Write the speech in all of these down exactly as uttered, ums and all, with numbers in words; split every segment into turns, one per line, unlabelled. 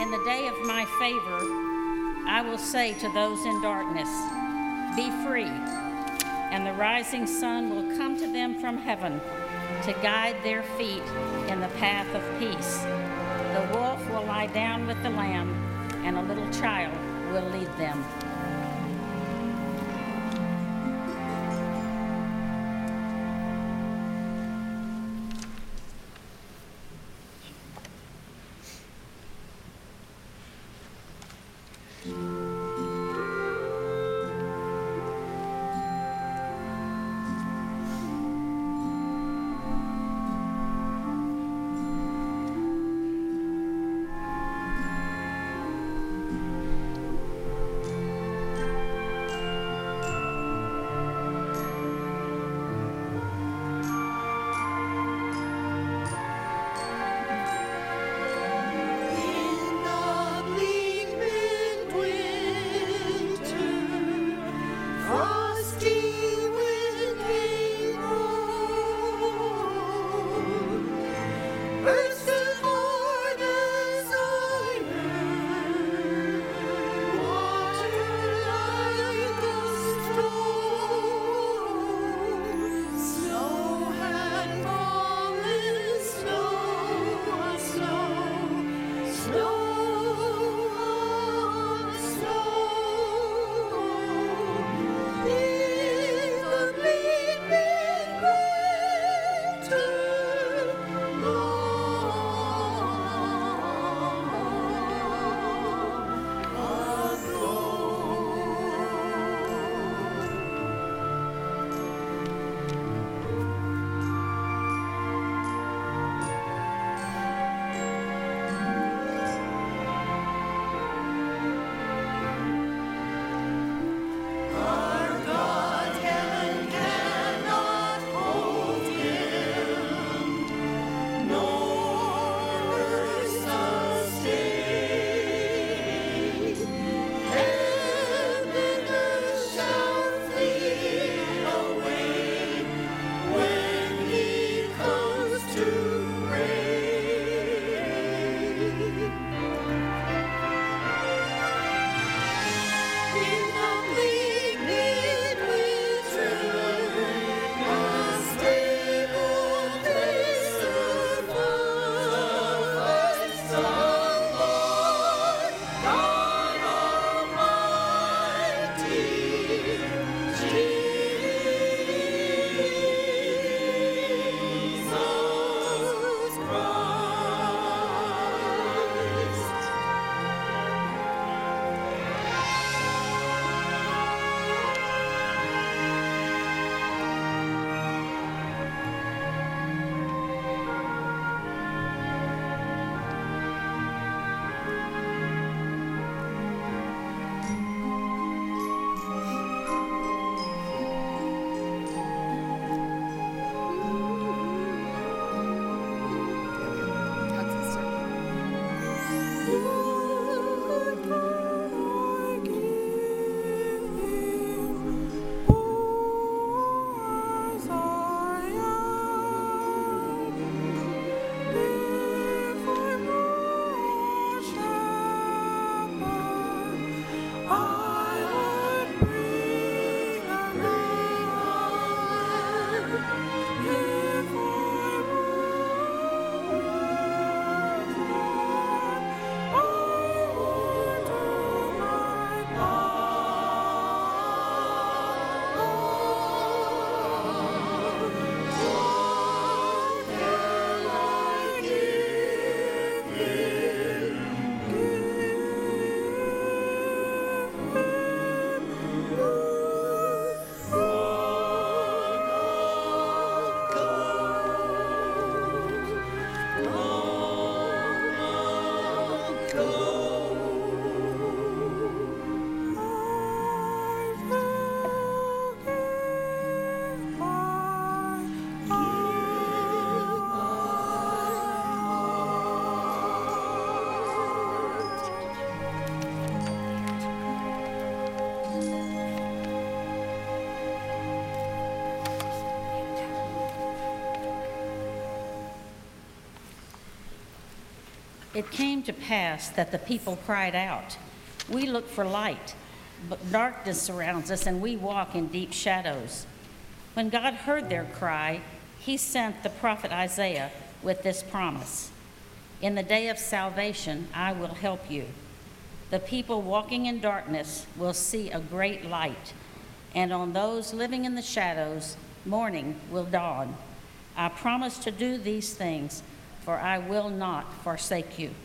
In the day of my favor, I will say to those in darkness, be free, and the rising sun will come to them from heaven to guide their feet in the path of peace. The wolf will lie down with the lamb, and a little child will lead them. It came to pass that the people cried out, "We look for light, but darkness surrounds us, and we walk in deep shadows." When God heard their cry, he sent the prophet Isaiah with this promise: "In the day of salvation, I will help you. The people walking in darkness will see a great light, and on those living in the shadows, morning will dawn. I promise to do these things, for I will not forsake you."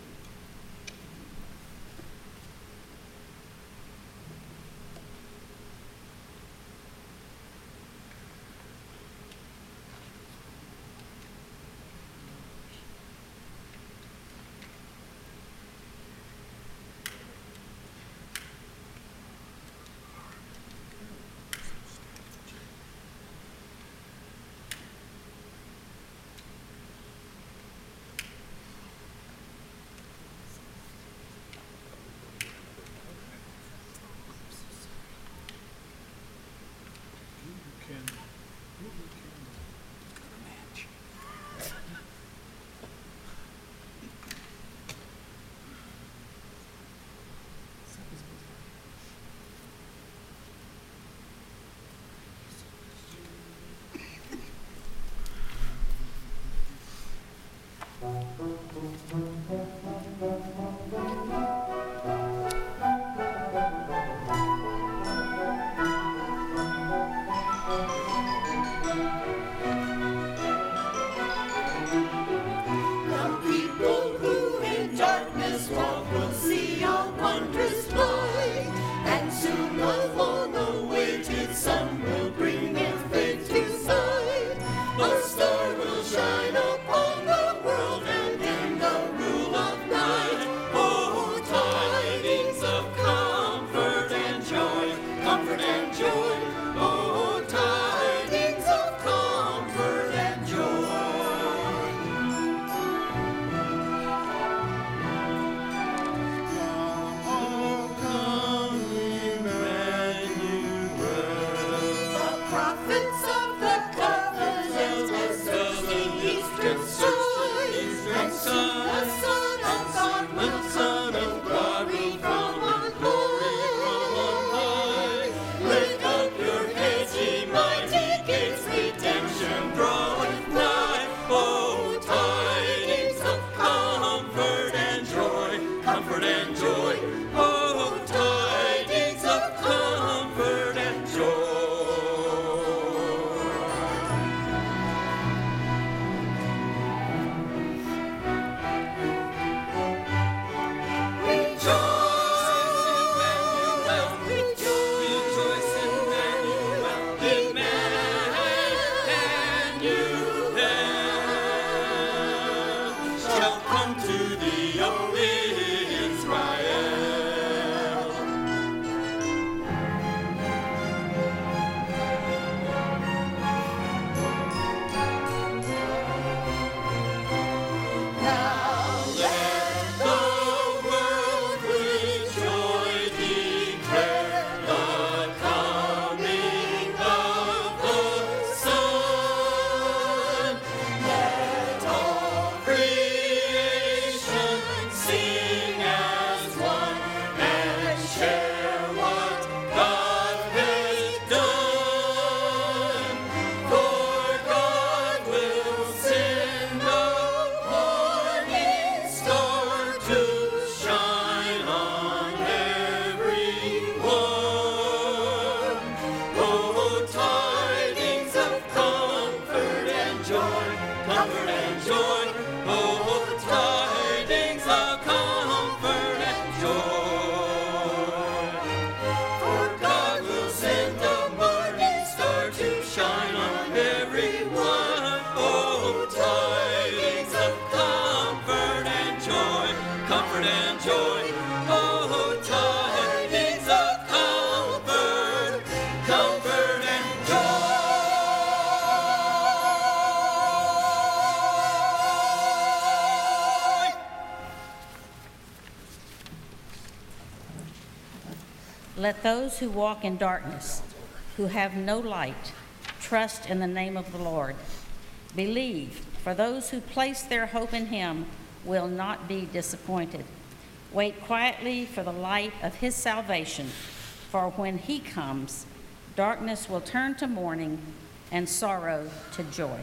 Let those who walk in darkness, who have no light, trust in the name of the Lord. Believe, for those who place their hope in him will not be disappointed. Wait quietly for the light of his salvation, for when he comes, darkness will turn to morning and sorrow to joy.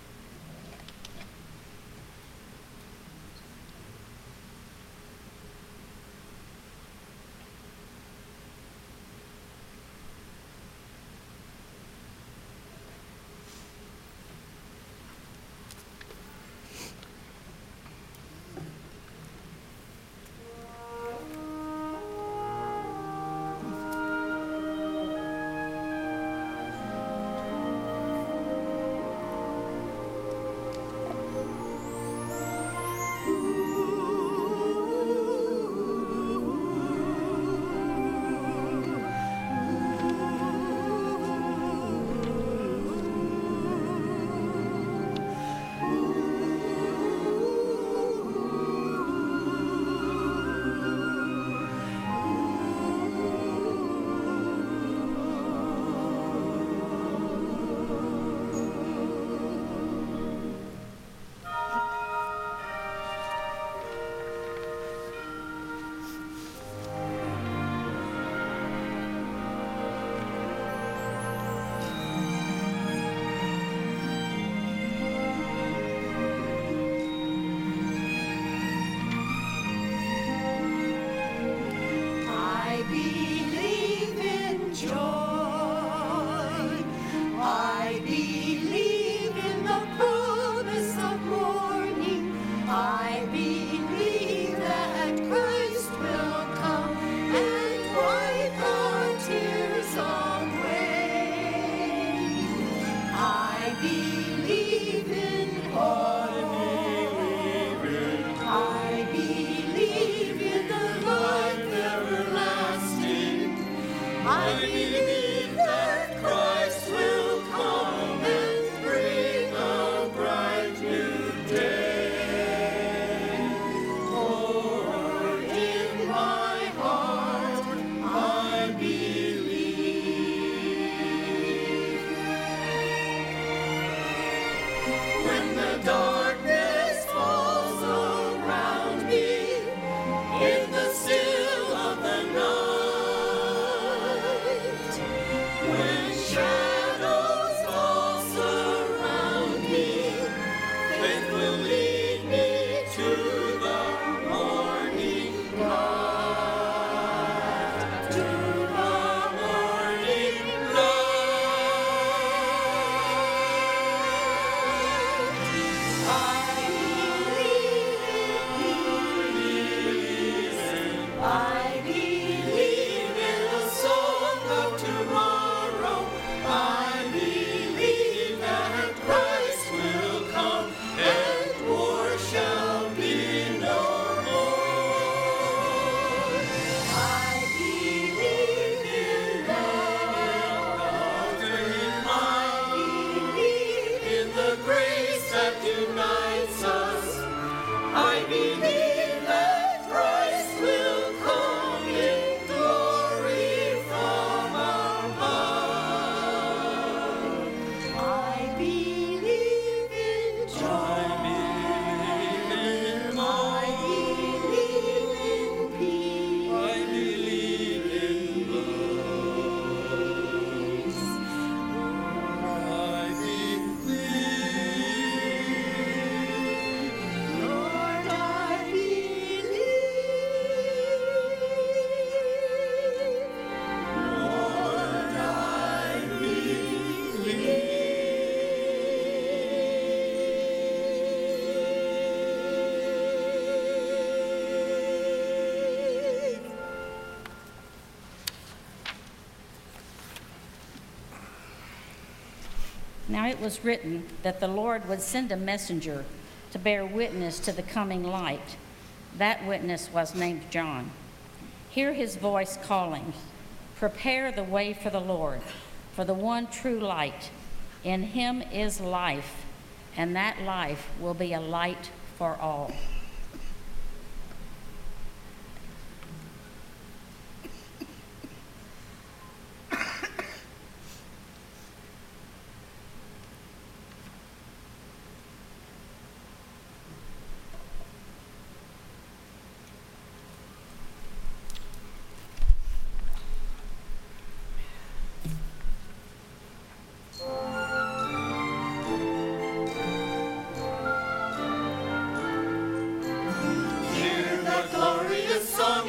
Now it was written that the Lord would send a messenger to bear witness to the coming light. That witness was named John. Hear his voice calling, "Prepare the way for the Lord, for the one true light. In him is life, and that life will be a light for all."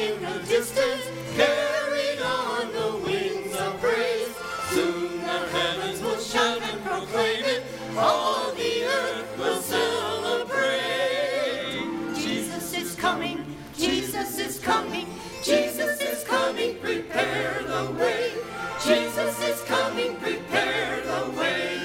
in the distance, carried on the wings of praise. Soon the heavens will shout and proclaim it, all the earth will celebrate. Jesus is coming, Jesus is coming, Jesus is coming, prepare the way. Jesus is coming, prepare the way.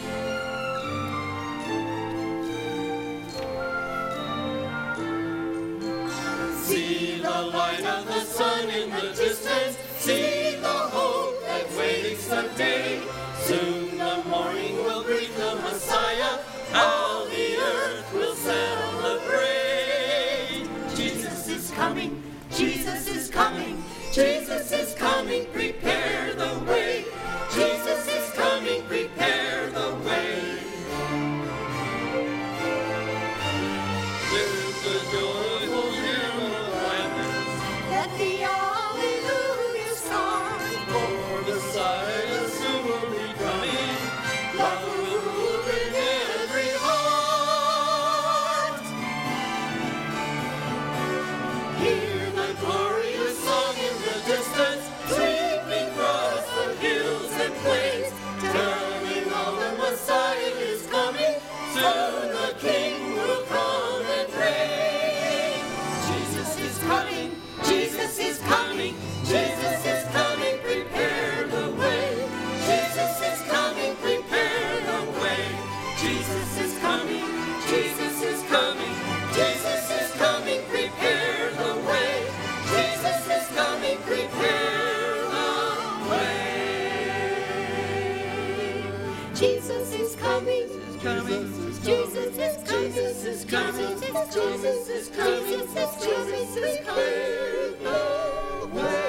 See the light of the sun in the distance, see the hope that waits the day. Soon the morning will greet the Messiah, all the earth will celebrate. Jesus is coming, Jesus is coming, Jesus is coming, prepare the way. Jesus is coming, prepare the way. There's a joyful hymn of gladness, let the Alleluia start. For the Messiah soon will be coming, love will move in every heart. Hear the glorious song in the distance, sweeping across the hills and plains, telling all the Messiah is coming, soon the King will come and reign. Jesus is coming, Jesus is coming, Jesus is coming, prepare the way. Jesus is coming, prepare the way. Jesus is coming, Jesus is coming, Jesus is coming, prepare the way. Jesus is coming, prepare the way. Jesus is coming, Jesus is coming, Jesus is coming, Jesus is coming, Jesus is coming, Jesus is coming, prepare the way.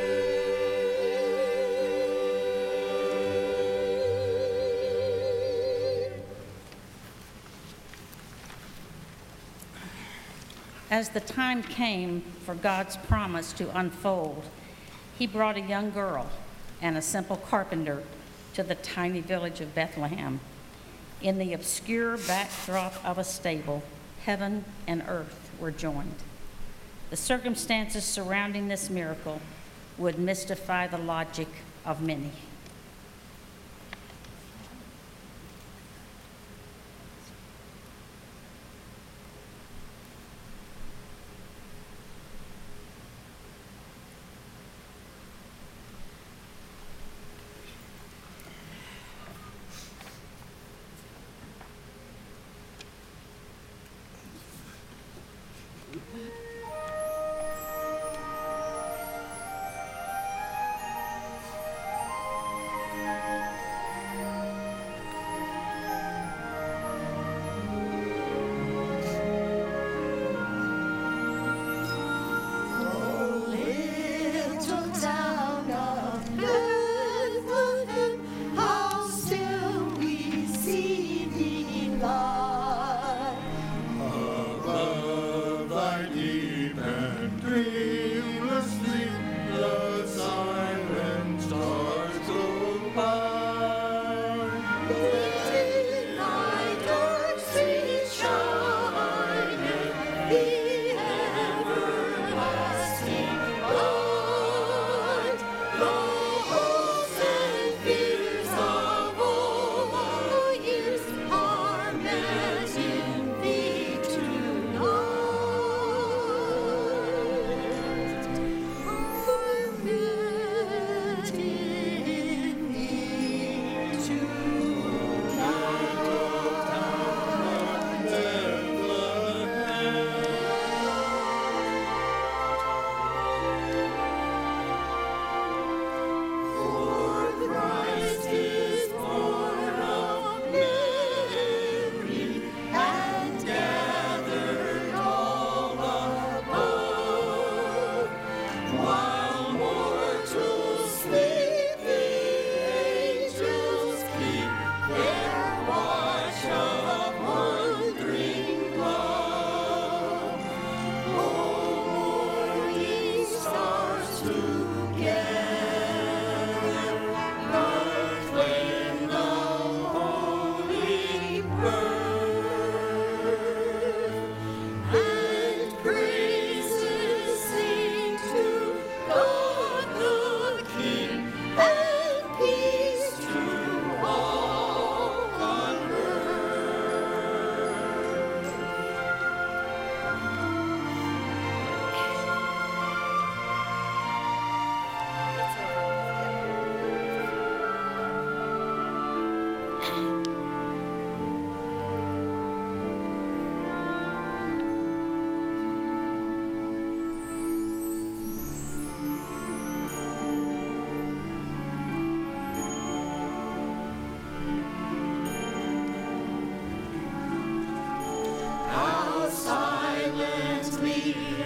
As the time came for God's promise to unfold, he brought a young girl and a simple carpenter to the tiny village of Bethlehem. In the obscure backdrop of a stable, heaven and earth were joined. The circumstances surrounding this miracle would mystify the logic of many.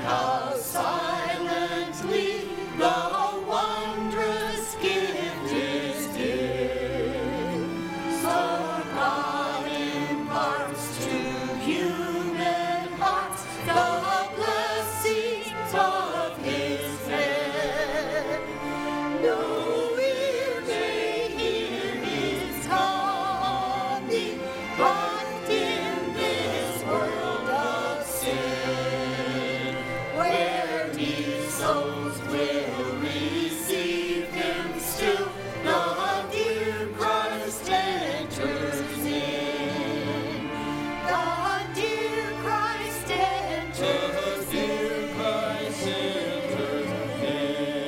how silently the wondrous gift is dear. So God imparts to human hearts the blessings of His hand. No ear may hear His coming, but in this world of sin, where these souls will receive Him still, the dear Christ enters in. The dear Christ enters in. Christ enters in.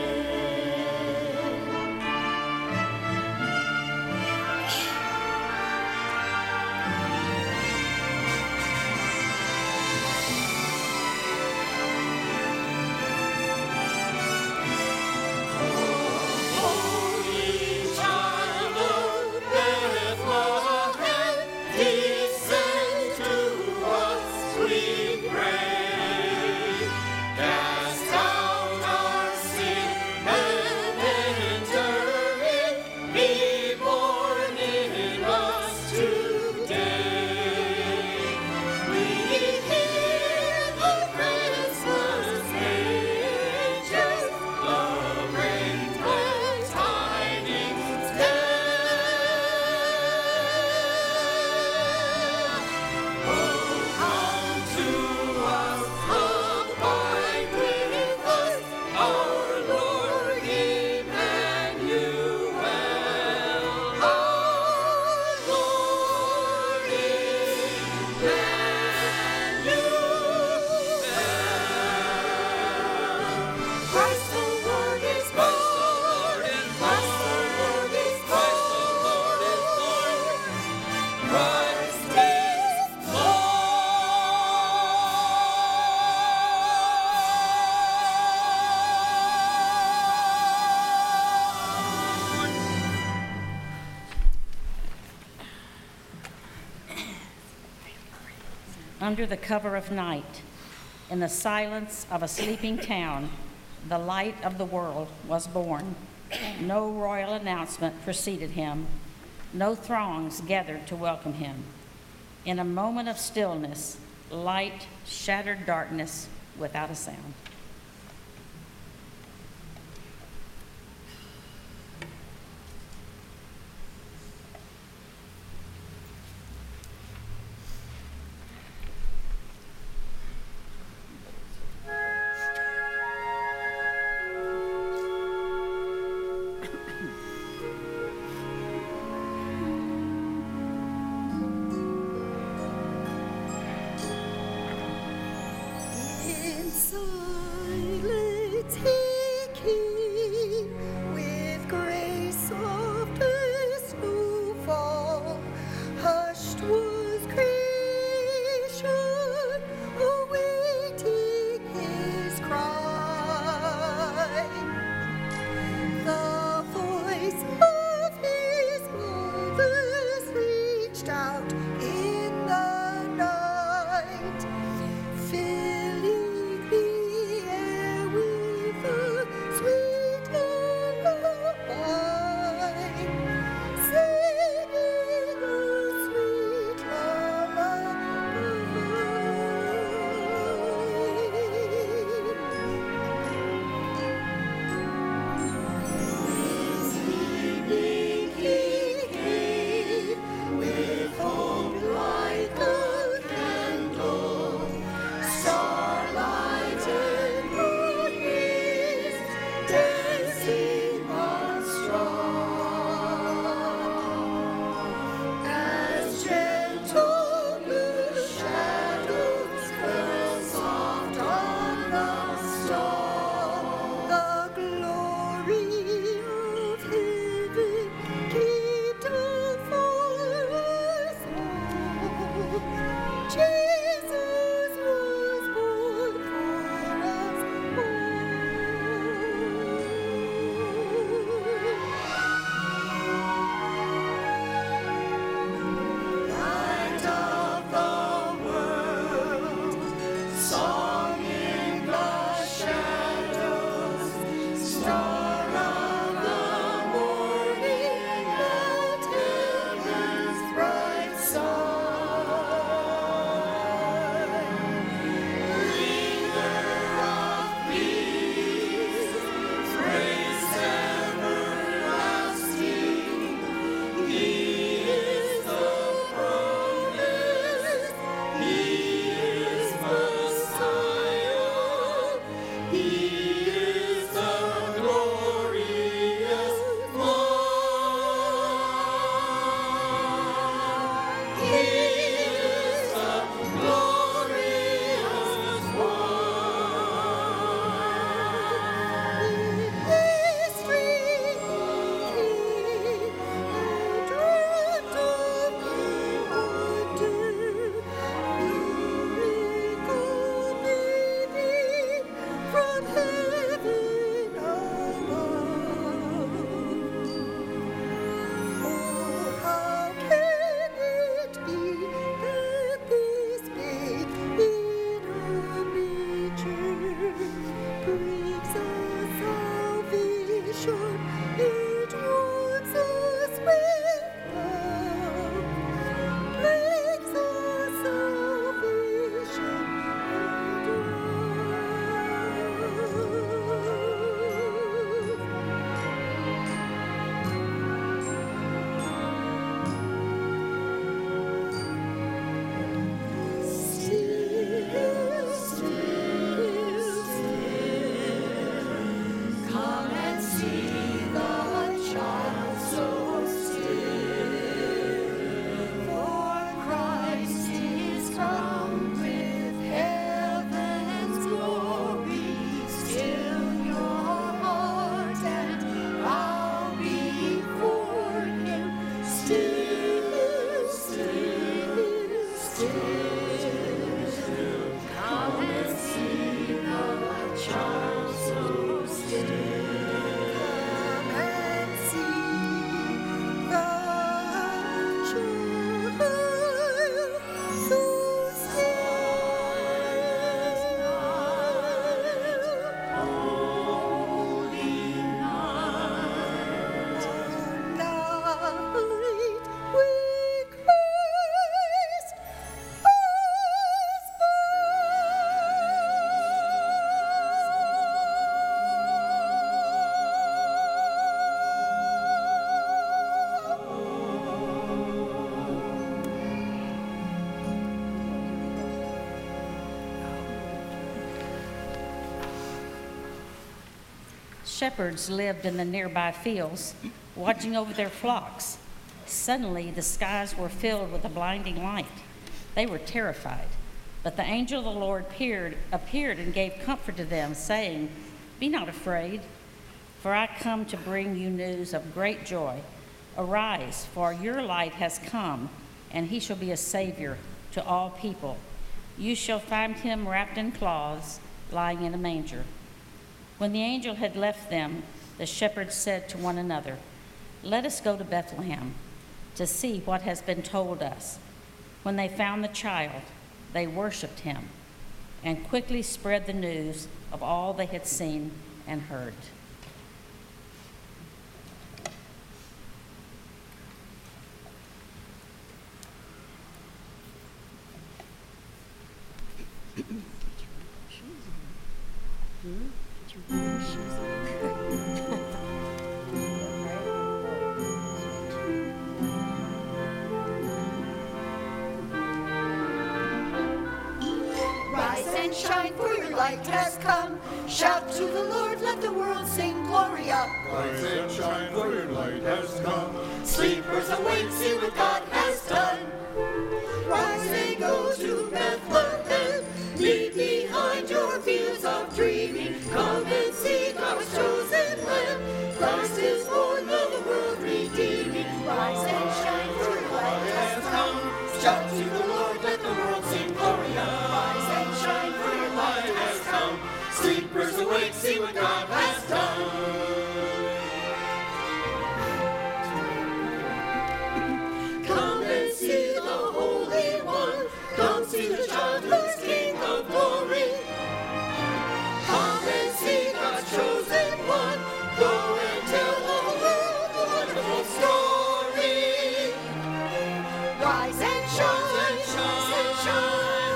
Holy child of Bethlehem, descend to us, we pray. Cast out our sin and enter in. Be born in us today. We hear the Christmas angels lament glad tidings tell. Oh, come to us, abide with us, our Lord Emmanuel. Our Lord Emmanuel. Christ the Lord is born. Christ the Lord is born. Christ is
Under the cover of night, in the silence of a sleeping town, the light of the world was born. No royal announcement preceded him. No throngs gathered to welcome him. In a moment of stillness, light shattered darkness without a sound.
In silence He came, with grace soft as snowfall. Hushed was creation, awaiting His cry. The voice of His mothers reached out in the night, filling the air with the
Shepherds lived in the nearby fields, watching over their flocks. Suddenly, the skies were filled with a blinding light. They were terrified. But the angel of the Lord appeared, appeared and gave comfort to them, saying, "Be not afraid, for I come to bring you news of great joy. Arise, for your light has come, and he shall be a Savior to all people. You shall find him wrapped in cloths, lying in a manger." When the angel had left them, the shepherds said to one another, "Let us go to Bethlehem to see what has been told us." When they found the child, they worshiped him and quickly spread the news of all they had seen and heard.
Rise and shine, for your light has come. Shout to the Lord, let the world sing Gloria.
Rise and shine, for your light has come. Sleepers awake, see what God has done. Rise and go to Bethlehem. Leave behind your fields of dreaming. Come and see God's chosen Lamb. Christ is born, the world redeeming. Rise and shine, for your light has come. Shout to the Lord, let the world sing Gloria. Rise and shine, for your light has come. Sleepers awake, see what God has done. Come and see the Holy One. Come see the child who's King of glory. Come and see God's chosen one. Go and tell the world the wonderful story. Rise and shine, rise and shine,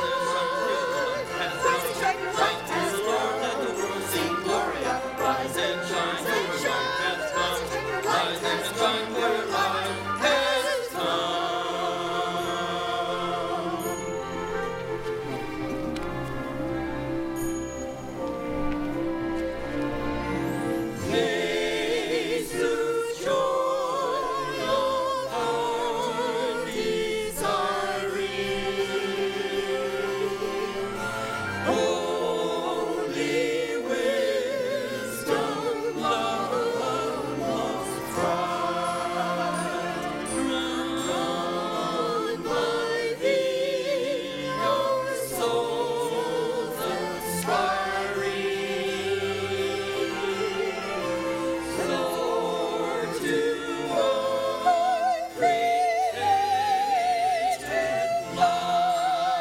rise and shine, your light has come. Let the world sing Gloria. Rise and shine, rise and shine, rise and shine, for your light has come. Praise whose joy of heart desiring. Holy wisdom, love most bright. Drawn by thee, our souls aspiring. Soar to all created light.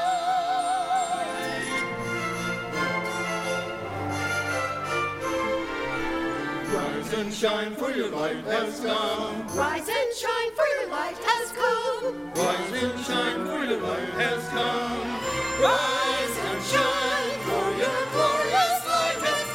Rise and shine, for your light has come.
Rise and shine, for your light has come.
Rise and shine, for your light has come. Rise and shine, for your glorious light has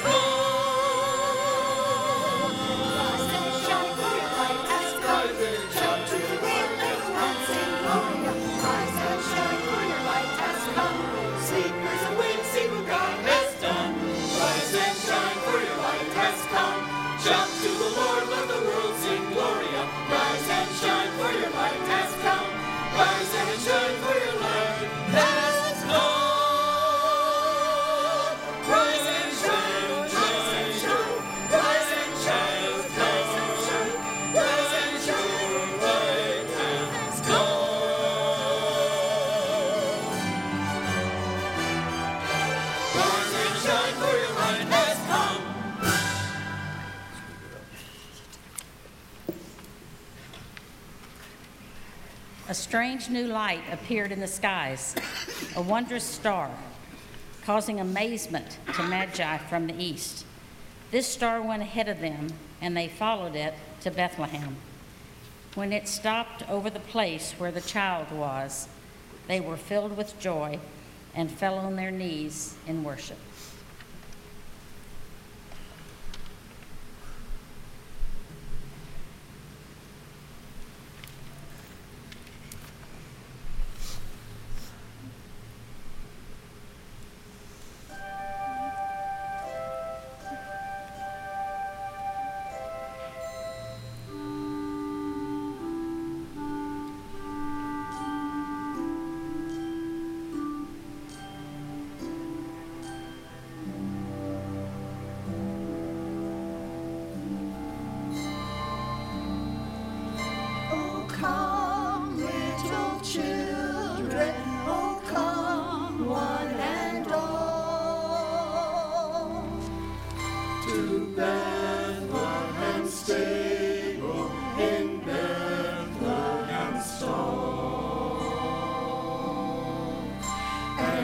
come.
Rise and shine, for your light has come.
Rise and
Shout
shine,
to the world, let the world sing Gloria. Rise and shine, for your light has come.
sleepers awake, see what God has done. Rise and shine, for your light has come. Shout to the Lord, let the world sing Gloria. Rise and shine, for your light has come. Rise and shine, for your light has come. Rise and shine, shine, shine. Rise and shine, rise and shine. Rise and shine, your light has come. Rise and shine, for your light has come.
A strange new light appeared in the skies, a wondrous star, causing amazement to Magi from the east. This star went ahead of them, and they followed it to Bethlehem. When it stopped over the place where the child was, they were filled with joy and fell on their knees in worship.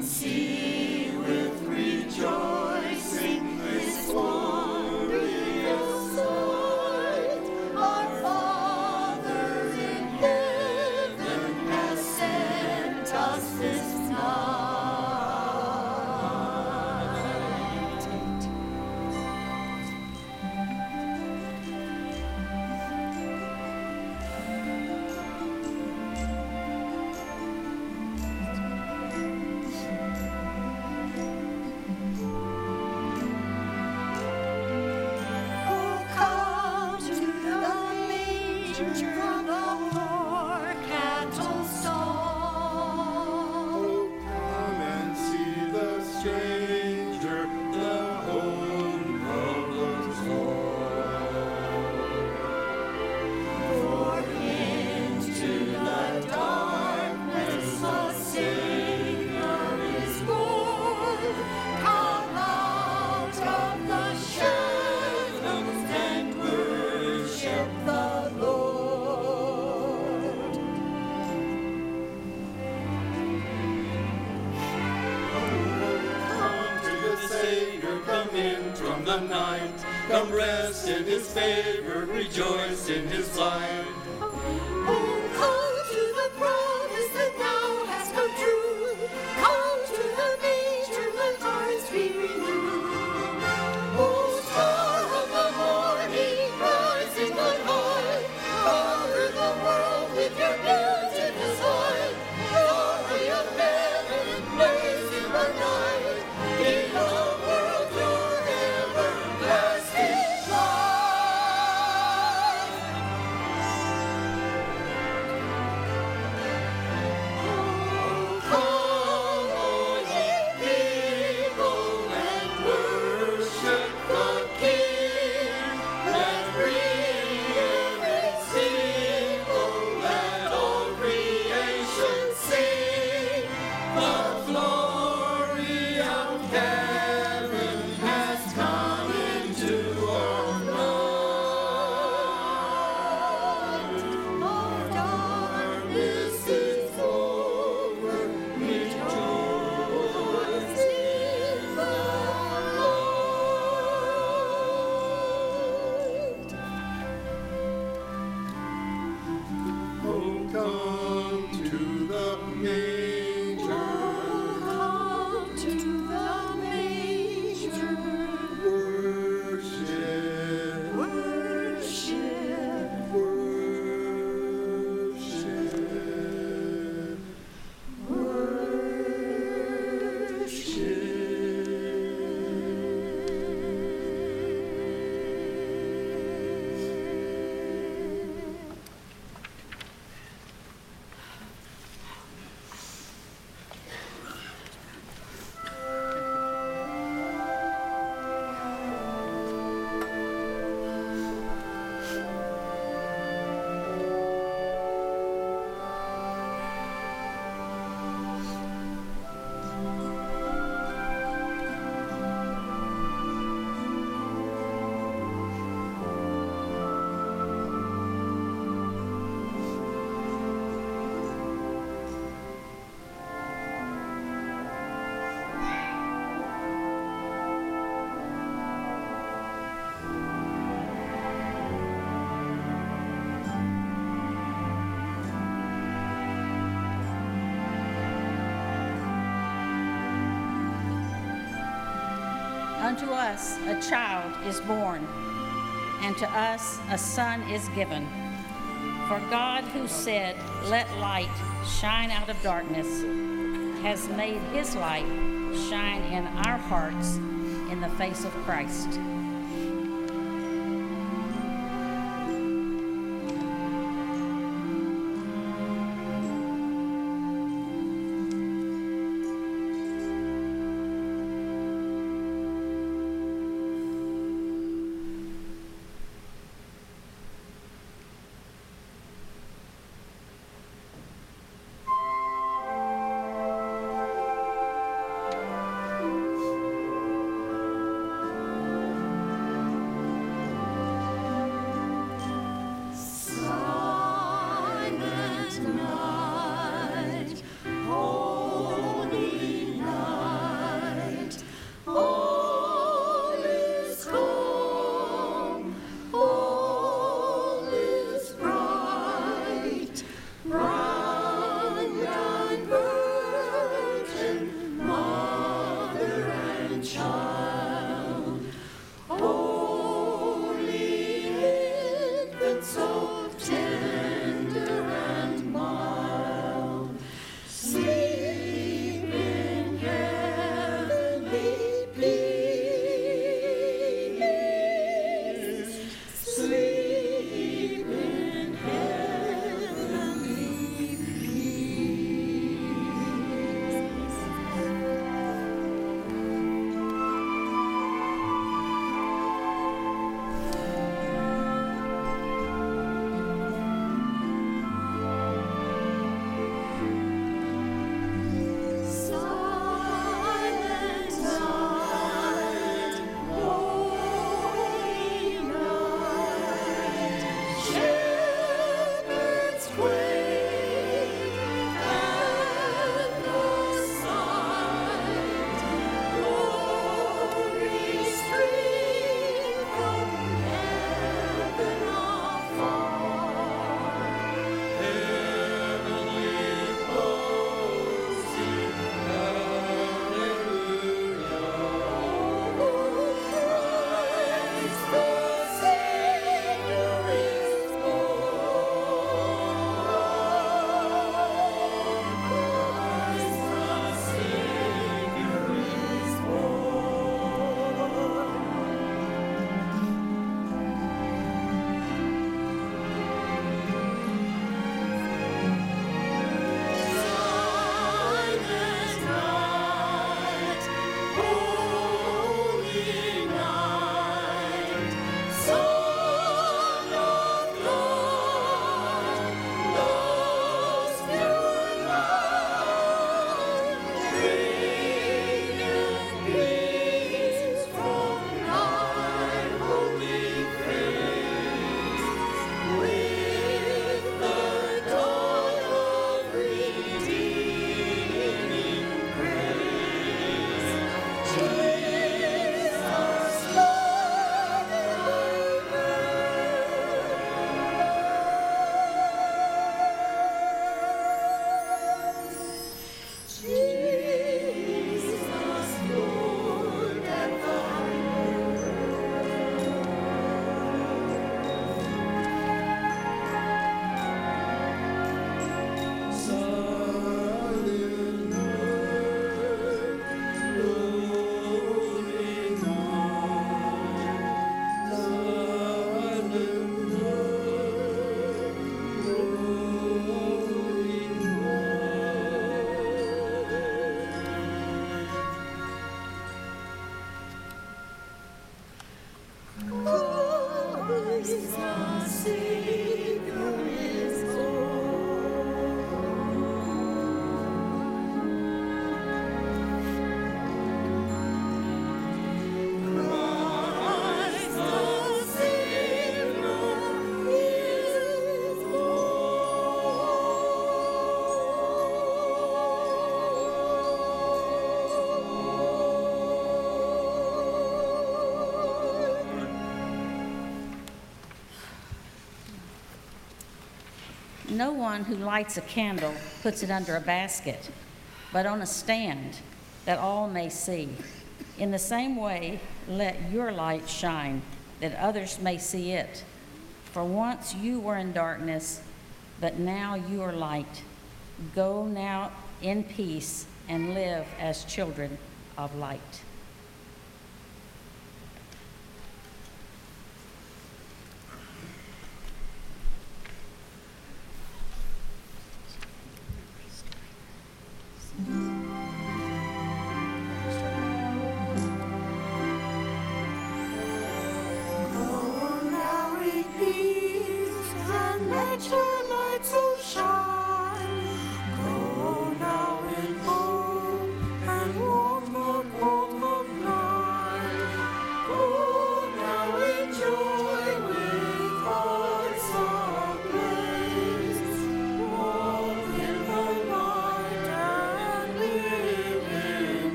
and see with rejoicing this glorious sight. Our Father in heaven has sent us this night. Oh, come to the manger of the poor cattle stall.
Come and see the stranger, the home of the
For into the darkness the Savior is born. Come out of the shadows and worship the Lord.
Come to the Savior, come in from the night. Come rest in his favor, rejoice in his light.
Oh, come to the promise that thou hast come true. Come to the manger, let hearts be renewed. Oh, star of the morning, rising on high, cover the world with your beauteous light. Glory of heaven, blaze in the night. Give the world your everlasting light. Come, all ye people, and worship the King. Let reverence people, let all creation sing. The glory of heaven has come into our night. All darkness is over, rejoice in the Lord.
Oh, come to the manger,
Come to the manger,
worship,
worship,
worship.
Unto us a child is born, and to us a son is given. For God, who said, "Let light shine out of darkness," has made his light shine in our hearts in the face of Christ. no one who lights a candle puts it under a basket, but on a stand that all may see. In the same way, let your light shine, that others may see it. For once you were in darkness, but now you are light. Go now in peace and live as children of light.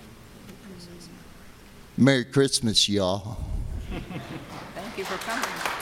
Merry Christmas, y'all.
Thank you for coming.